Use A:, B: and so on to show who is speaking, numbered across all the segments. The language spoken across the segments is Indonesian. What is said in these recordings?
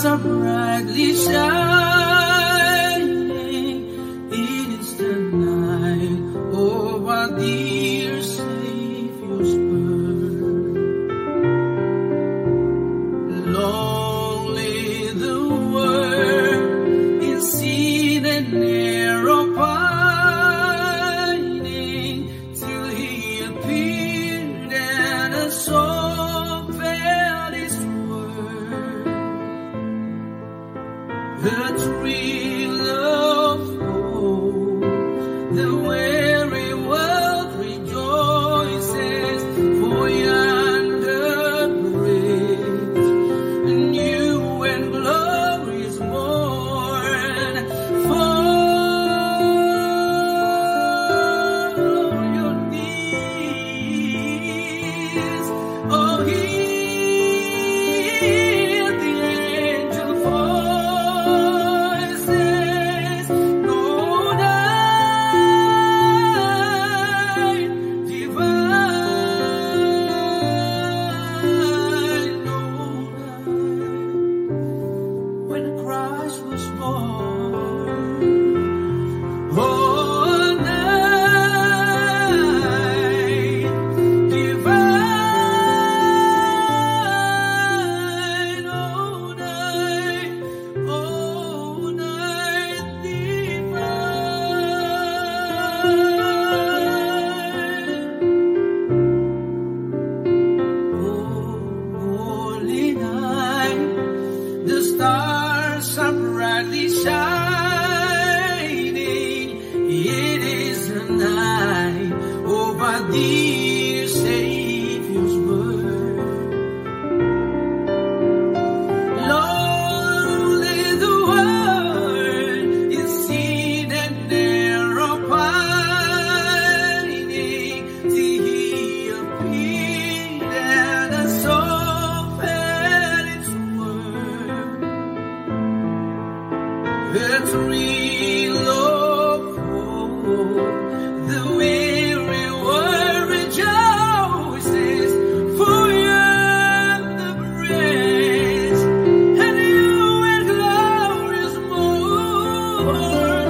A: are brightly shining. It is the night of our dear Savior's birth. Lonely the world in sin and narrow pining, till He appeared and a song fell His word. The thrill of hope, the weary world rejoices, for yonder breaks a new and glorious morn. Follow your knees, oh, hear the angel voices. No night divine, no night when Christ was born. Oh, night divine, oh, night divine. Oh, holy night, the stars are brightly shining. It is the night of our dear Savior's birth. Lonely the world is sin and narrow pining, till He appeared and a song fell its word. The thrill of hope, the weary world rejoices, for yonder breaks a new and glorious morn.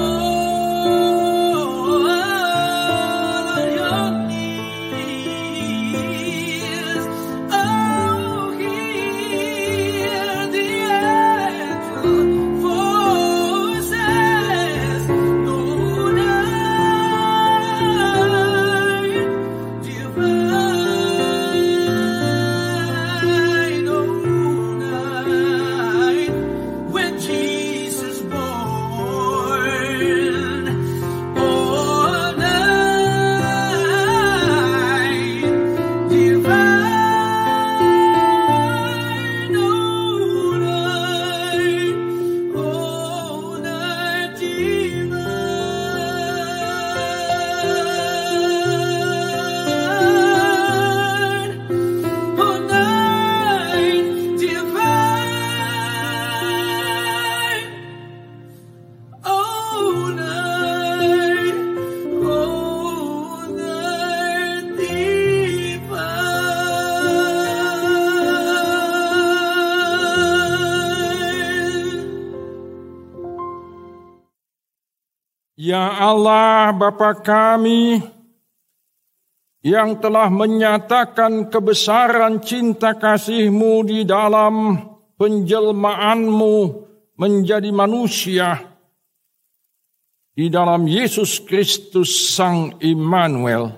A: Fall on your knees, oh, hear the angel voices. No night divine, oh, night when Jesus born. Oh, night divine, oh, night divine, oh, night divine, oh, night divine.
B: Ya Allah Bapa kami, yang telah menyatakan kebesaran cinta kasih-Mu di dalam penjelmaan-Mu menjadi manusia, di dalam Yesus Kristus Sang Immanuel.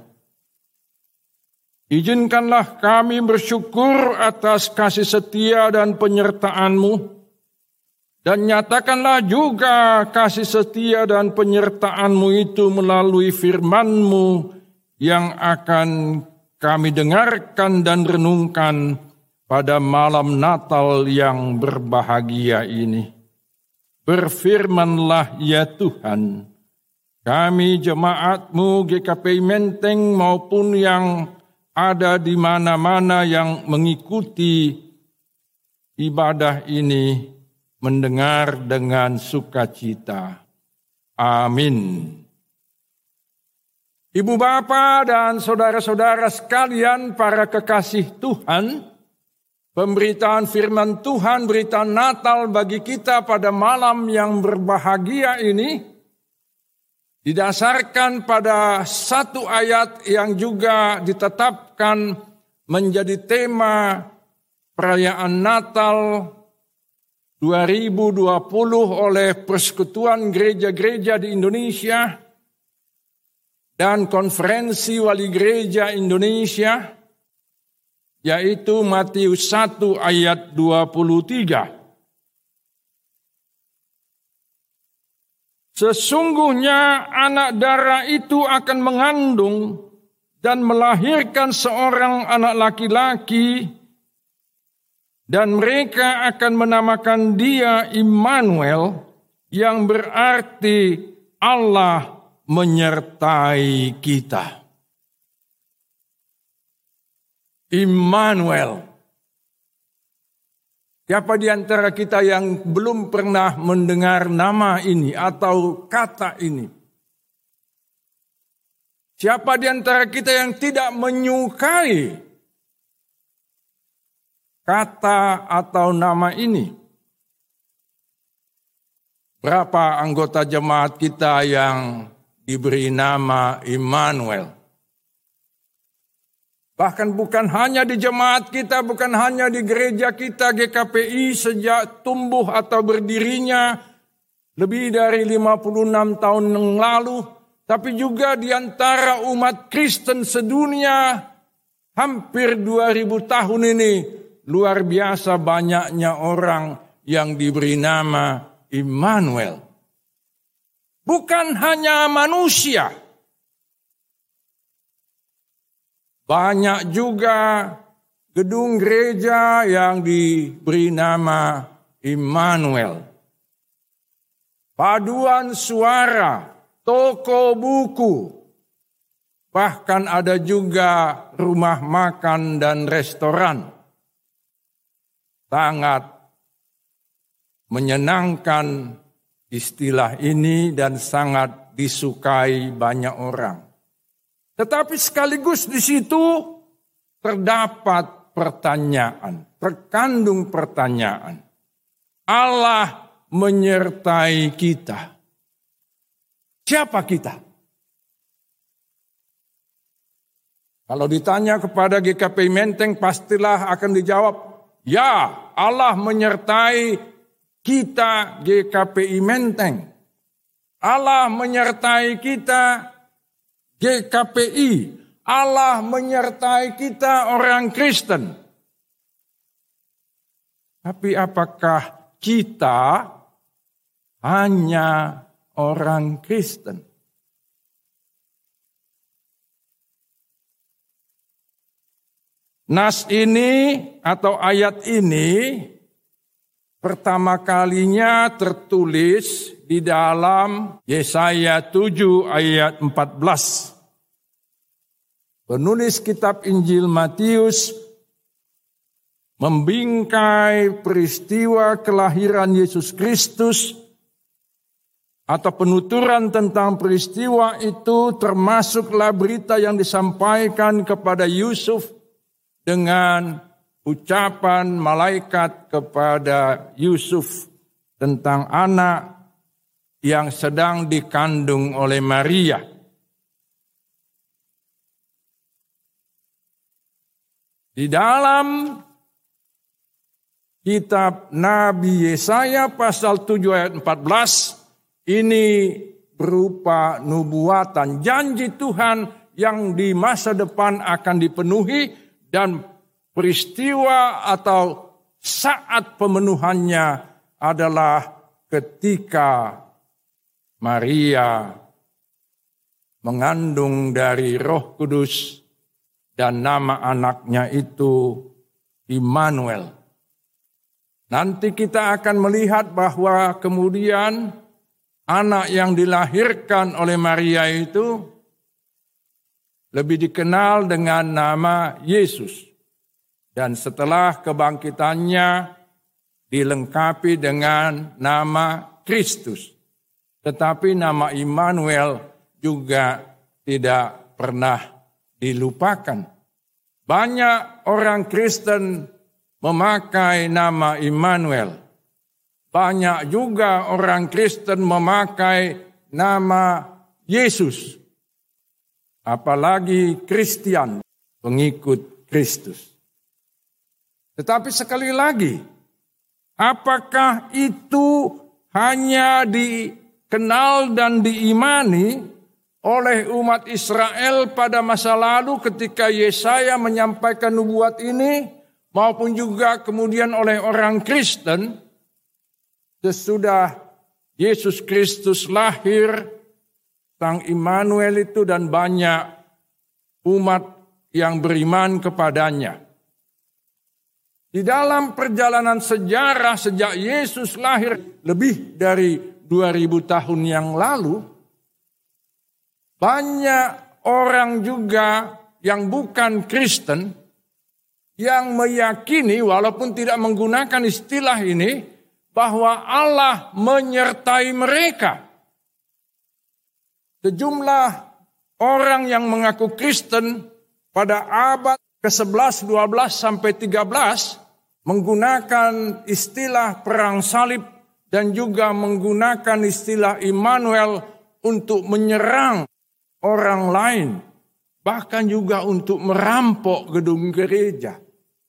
B: Izinkanlah kami bersyukur atas kasih setia dan penyertaan-Mu, dan nyatakanlah juga kasih setia dan penyertaan-Mu itu melalui firman-Mu yang akan kami dengarkan dan renungkan pada malam Natal yang berbahagia ini. Berfirmanlah ya Tuhan, kami jemaat-Mu GKPI Menteng maupun yang ada di mana-mana yang mengikuti ibadah ini mendengar dengan sukacita. Amin. Ibu bapa dan saudara-saudara sekalian, para kekasih Tuhan, pemberitaan firman Tuhan, berita Natal bagi kita pada malam yang berbahagia ini didasarkan pada satu ayat yang juga ditetapkan menjadi tema perayaan Natal 2020 oleh Persekutuan Gereja-Gereja di Indonesia dan Konferensi Wali Gereja Indonesia, yaitu Matius 1 ayat 23. Sesungguhnya anak darah itu akan mengandung dan melahirkan seorang anak laki-laki, dan mereka akan menamakan dia Immanuel, yang berarti Allah menyertai kita. Immanuel. Siapa di antara kita yang belum pernah mendengar nama ini atau kata ini? Siapa di antara kita yang tidak menyukai kata atau nama ini? Berapa anggota jemaat kita yang diberi nama Immanuel? Bahkan bukan hanya di jemaat kita, bukan hanya di gereja kita GKPI sejak tumbuh atau berdirinya lebih dari 56 tahun yang lalu, tapi juga di antara umat Kristen sedunia hampir 2000 tahun ini. Luar biasa banyaknya orang yang diberi nama Immanuel. Bukan hanya manusia. Banyak juga gedung gereja yang diberi nama Immanuel. Paduan suara, toko buku, bahkan ada juga rumah makan dan restoran. Sangat menyenangkan istilah ini dan sangat disukai banyak orang. Tetapi sekaligus di situ terdapat pertanyaan, terkandung pertanyaan. Allah menyertai kita. Siapa kita? Kalau ditanya kepada GKPI Menteng pastilah akan dijawab, ya, Allah menyertai kita GKPI Menteng. Allah menyertai kita GKPI, Allah menyertai kita orang Kristen. Tapi apakah kita hanya orang Kristen? Nas ini atau ayat ini pertama kalinya tertulis di dalam Yesaya 7 ayat 14. Penulis kitab Injil Matius membingkai peristiwa kelahiran Yesus Kristus atau penuturan tentang peristiwa itu, termasuklah berita yang disampaikan kepada Yusuf dengan ucapan malaikat kepada Yusuf tentang anak yang sedang dikandung oleh Maria. Di dalam kitab Nabi Yesaya pasal 7 ayat 14, ini berupa nubuatan, janji Tuhan yang di masa depan akan dipenuhi, dan peristiwa atau saat pemenuhannya adalah ketika Maria mengandung dari Roh Kudus dan nama anaknya itu Immanuel. Nanti kita akan melihat bahwa kemudian anak yang dilahirkan oleh Maria itu lebih dikenal dengan nama Yesus. Dan setelah kebangkitannya dilengkapi dengan nama Kristus. Tetapi nama Immanuel juga tidak pernah dilupakan. Banyak orang Kristen memakai nama Immanuel. Banyak juga orang Kristen memakai nama Yesus. Apalagi Kristen, pengikut Kristus. Tetapi sekali lagi, apakah itu hanya dikenal dan diimani oleh umat Israel pada masa lalu ketika Yesaya menyampaikan nubuat ini, maupun juga kemudian oleh orang Kristen sesudah Yesus Kristus lahir, Sang Immanuel itu dan banyak umat yang beriman kepadanya. Di dalam perjalanan sejarah sejak Yesus lahir lebih dari 2000 tahun yang lalu, banyak orang juga yang bukan Kristen yang meyakini walaupun tidak menggunakan istilah ini bahwa Allah menyertai mereka. Sejumlah orang yang mengaku Kristen pada abad ke-11, 12 sampai 13 menggunakan istilah perang salib dan juga menggunakan istilah Immanuel untuk menyerang orang lain, bahkan juga untuk merampok gedung gereja.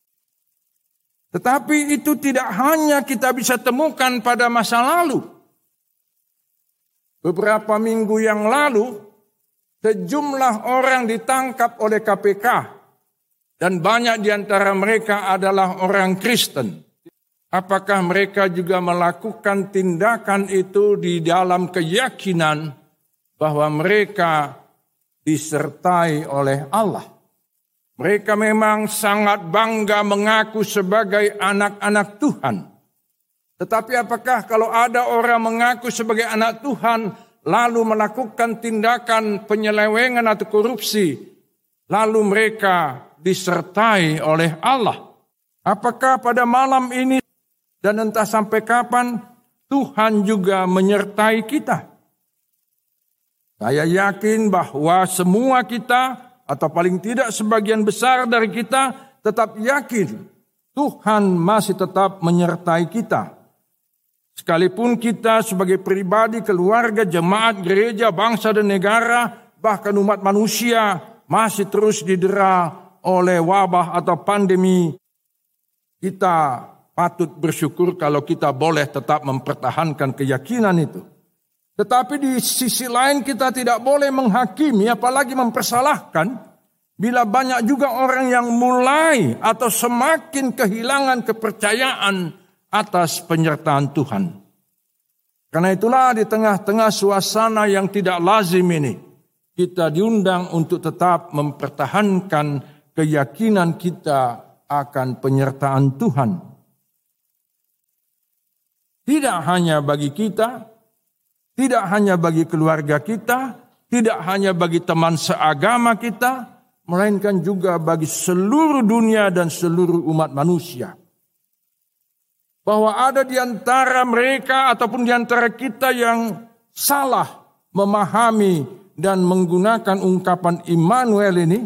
B: Tetapi itu tidak hanya kita bisa temukan pada masa lalu. Beberapa minggu yang lalu, sejumlah orang ditangkap oleh KPK. Dan banyak di antara mereka adalah orang Kristen. Apakah mereka juga melakukan tindakan itu di dalam keyakinan bahwa mereka disertai oleh Allah? Mereka memang sangat bangga mengaku sebagai anak-anak Tuhan. Tetapi apakah kalau ada orang mengaku sebagai anak Tuhan lalu melakukan tindakan penyelewengan atau korupsi, lalu mereka disertai oleh Allah? Apakah pada malam ini dan entah sampai kapan Tuhan juga menyertai kita? Saya yakin bahwa semua kita, atau paling tidak sebagian besar dari kita, tetap yakin Tuhan masih tetap menyertai kita. Sekalipun kita sebagai pribadi, keluarga, jemaat, gereja, bangsa dan negara, bahkan umat manusia masih terus didera oleh wabah atau pandemi, kita patut bersyukur kalau kita boleh tetap mempertahankan keyakinan itu. Tetapi di sisi lain kita tidak boleh menghakimi, apalagi mempersalahkan, bila banyak juga orang yang mulai atau semakin kehilangan kepercayaan atas penyertaan Tuhan. Karena itulah di tengah-tengah suasana yang tidak lazim ini, kita diundang untuk tetap mempertahankan keyakinan kita akan penyertaan Tuhan. Tidak hanya bagi kita, tidak hanya bagi keluarga kita, tidak hanya bagi teman seagama kita, melainkan juga bagi seluruh dunia dan seluruh umat manusia. Bahwa ada di antara mereka ataupun di antara kita yang salah memahami dan menggunakan ungkapan Immanuel ini,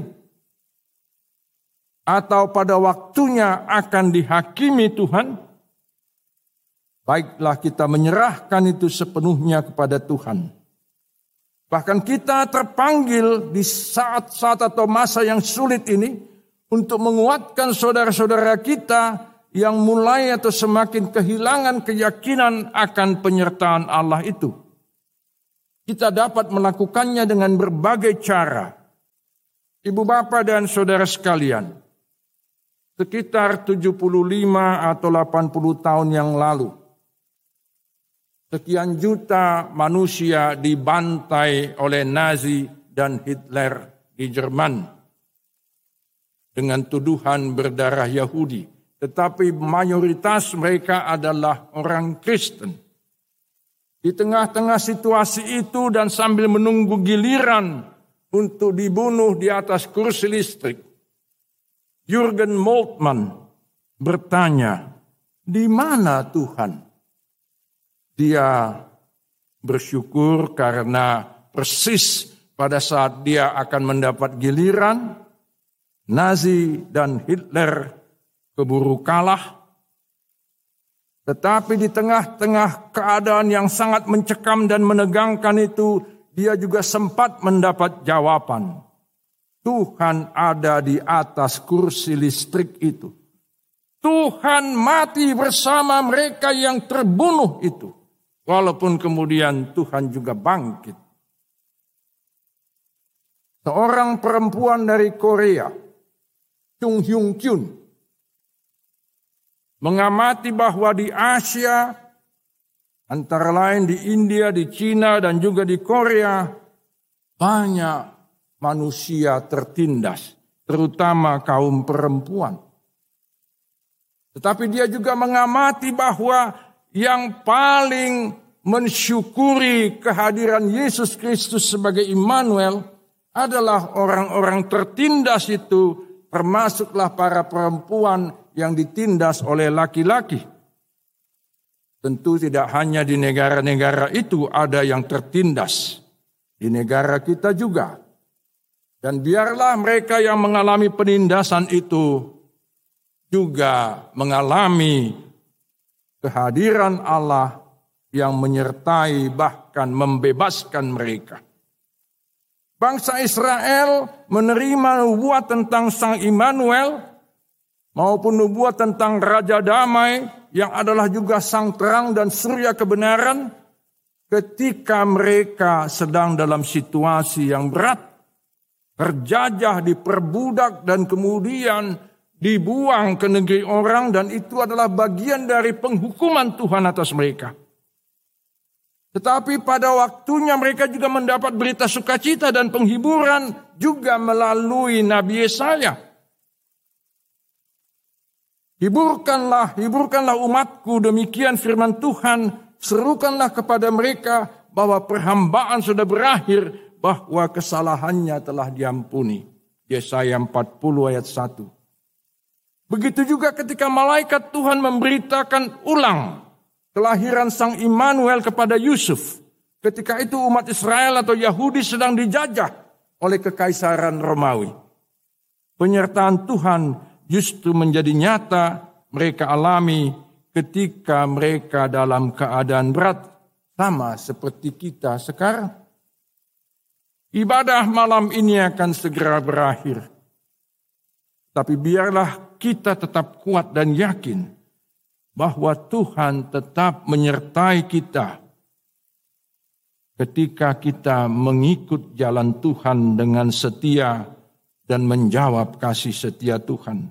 B: atau pada waktunya akan dihakimi Tuhan, baiklah kita menyerahkan itu sepenuhnya kepada Tuhan. Bahkan kita terpanggil di saat-saat atau masa yang sulit ini untuk menguatkan saudara-saudara kita yang mulai atau semakin kehilangan keyakinan akan penyertaan Allah itu. Kita dapat melakukannya dengan berbagai cara. Ibu bapa dan saudara sekalian, sekitar 75 atau 80 tahun yang lalu, sekian juta manusia dibantai oleh Nazi dan Hitler di Jerman dengan tuduhan berdarah Yahudi. Tetapi mayoritas mereka adalah orang Kristen. Di tengah-tengah situasi itu dan sambil menunggu giliran untuk dibunuh di atas kursi listrik, Jürgen Moltmann bertanya, "Di mana Tuhan?" Dia bersyukur karena persis pada saat dia akan mendapat giliran, Nazi dan Hitler keburu kalah. Tetapi di tengah-tengah keadaan yang sangat mencekam dan menegangkan itu, dia juga sempat mendapat jawaban. Tuhan ada di atas kursi listrik itu. Tuhan mati bersama mereka yang terbunuh itu. Walaupun kemudian Tuhan juga bangkit. Seorang perempuan dari Korea, Chung Hyun Kyun, mengamati bahwa di Asia, antara lain di India, di Cina, dan juga di Korea, banyak manusia tertindas, terutama kaum perempuan. Tetapi dia juga mengamati bahwa yang paling mensyukuri kehadiran Yesus Kristus sebagai Immanuel adalah orang-orang tertindas itu, termasuklah para perempuan yang ditindas oleh laki-laki. Tentu tidak hanya di negara-negara itu ada yang tertindas. Di negara kita juga. Dan biarlah mereka yang mengalami penindasan itu juga mengalami kehadiran Allah yang menyertai bahkan membebaskan mereka. Bangsa Israel menerima nubuat tentang Sang Immanuel maupun nubuat tentang Raja Damai yang adalah juga Sang Terang dan Surya Kebenaran ketika mereka sedang dalam situasi yang berat, terjajah, diperbudak dan kemudian dibuang ke negeri orang, dan itu adalah bagian dari penghukuman Tuhan atas mereka. Tetapi pada waktunya mereka juga mendapat berita sukacita dan penghiburan juga melalui Nabi Yesaya. Hiburkanlah umatku, demikian firman Tuhan, serukanlah kepada mereka bahwa perhambaan sudah berakhir, bahwa kesalahannya telah diampuni. Yesaya 40 ayat 1. Begitu juga ketika malaikat Tuhan memberitakan ulang kelahiran Sang Immanuel kepada Yusuf. Ketika itu umat Israel atau Yahudi sedang dijajah oleh kekaisaran Romawi. Penyertaan Tuhan justru menjadi nyata mereka alami ketika mereka dalam keadaan berat, sama seperti kita sekarang. Ibadah malam ini akan segera berakhir. Tapi biarlah kita tetap kuat dan yakin bahwa Tuhan tetap menyertai kita ketika kita mengikut jalan Tuhan dengan setia dan menjawab kasih setia Tuhan.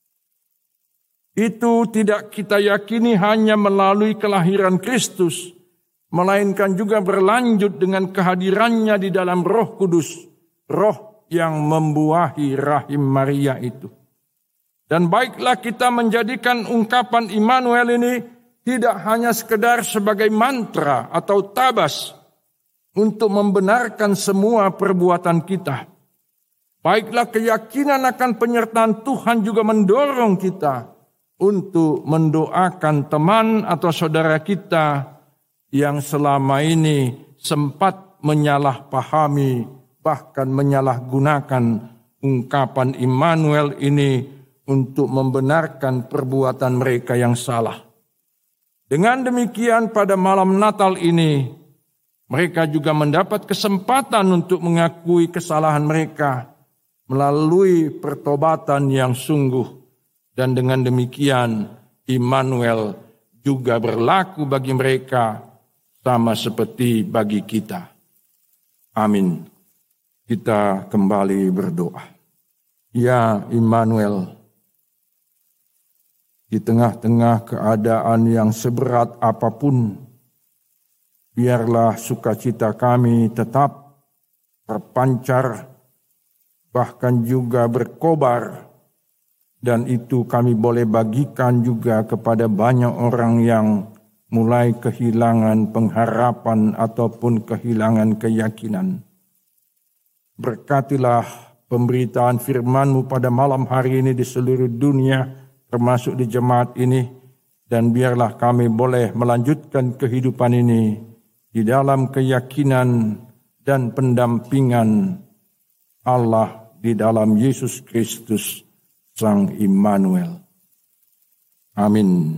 B: Itu tidak kita yakini hanya melalui kelahiran Kristus, melainkan juga berlanjut dengan kehadirannya di dalam Roh Kudus, Roh yang membuahi rahim Maria itu. Dan baiklah kita menjadikan ungkapan Immanuel ini tidak hanya sekedar sebagai mantra atau tabas untuk membenarkan semua perbuatan kita. Baiklah keyakinan akan penyertaan Tuhan juga mendorong kita untuk mendoakan teman atau saudara kita yang selama ini sempat menyalahpahami, bahkan menyalahgunakan ungkapan Immanuel ini untuk membenarkan perbuatan mereka yang salah. Dengan demikian pada malam Natal ini, mereka juga mendapat kesempatan untuk mengakui kesalahan mereka melalui pertobatan yang sungguh. Dan dengan demikian Immanuel juga berlaku bagi mereka sama seperti bagi kita. Amin. Kita kembali berdoa. Ya Immanuel, di tengah-tengah keadaan yang seberat apapun, biarlah sukacita kami tetap terpancar, bahkan juga berkobar, dan itu kami boleh bagikan juga kepada banyak orang yang mulai kehilangan pengharapan ataupun kehilangan keyakinan. Berkatilah pemberitaan firman-Mu pada malam hari ini di seluruh dunia, termasuk di jemaat ini, dan biarlah kami boleh melanjutkan kehidupan ini di dalam keyakinan dan pendampingan Allah di dalam Yesus Kristus Sang Immanuel. Amin.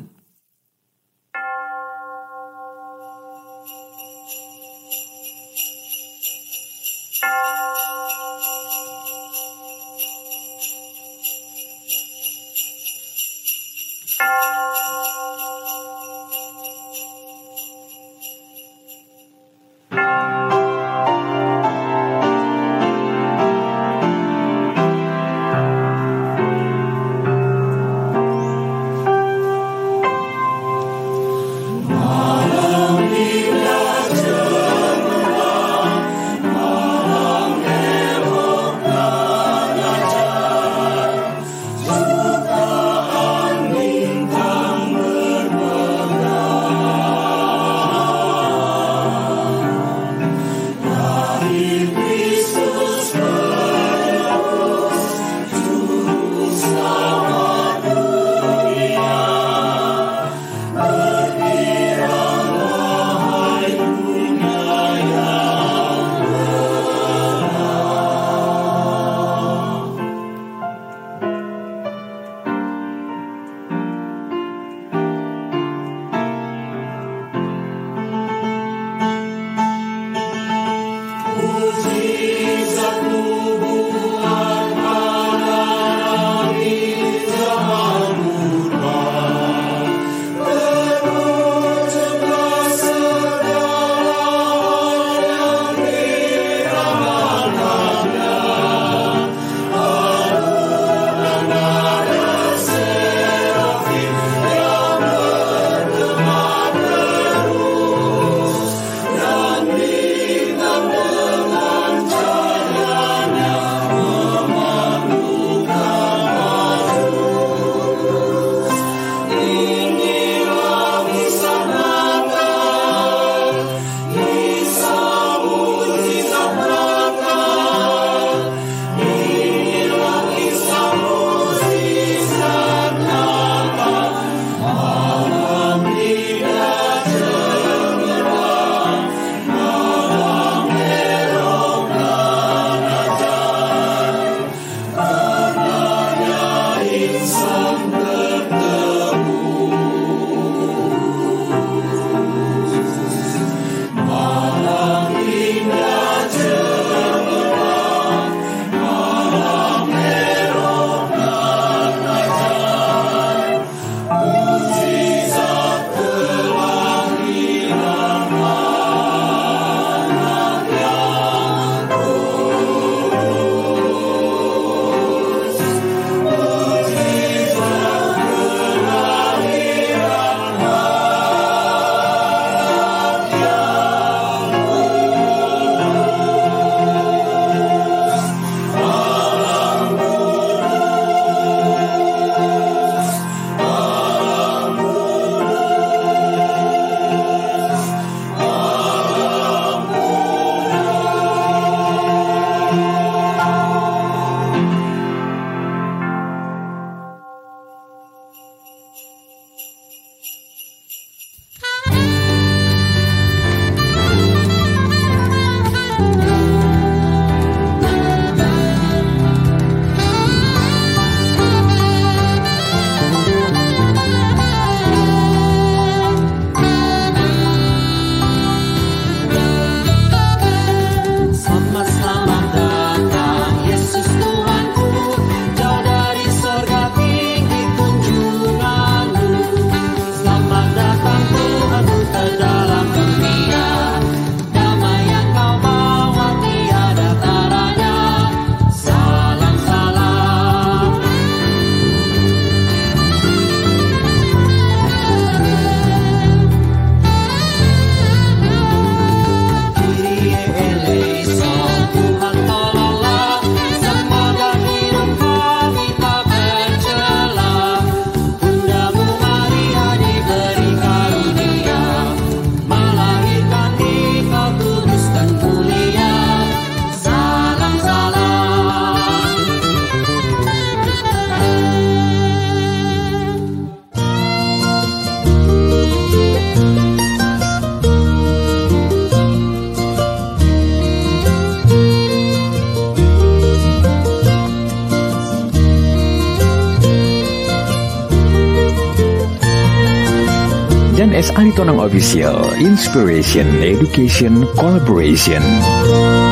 C: Jan S. Aritonang Official, Inspiration, Education, Collaboration.